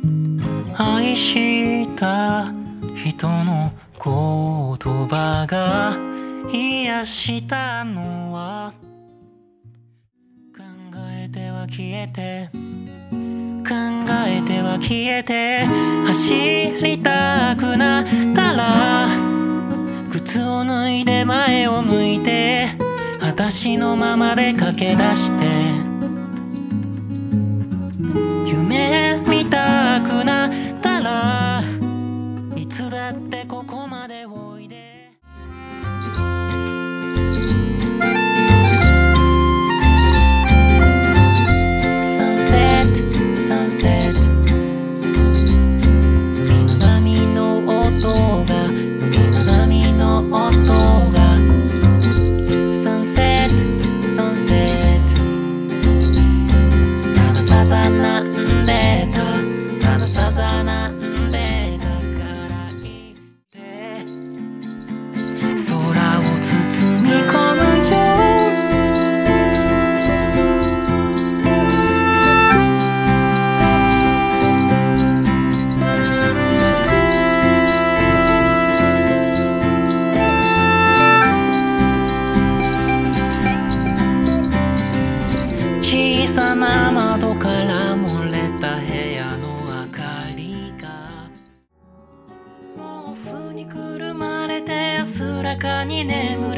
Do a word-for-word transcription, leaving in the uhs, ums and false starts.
愛した人の言葉が癒したのは、考えては消えて考えては消えて、走りたくなったら靴を脱いで前を向いて、裸足のままで駆け出して、夢見たくなったらいつだってここまでおいで。サンセットサンセット、海の波の音が海の波の音が、サンセットサンセット、たださざ波んでたたださざ波んでたからいいって空を包み込むよ。小さな窓から漏れた部屋の明かりが、毛布にくるまれて安らかに眠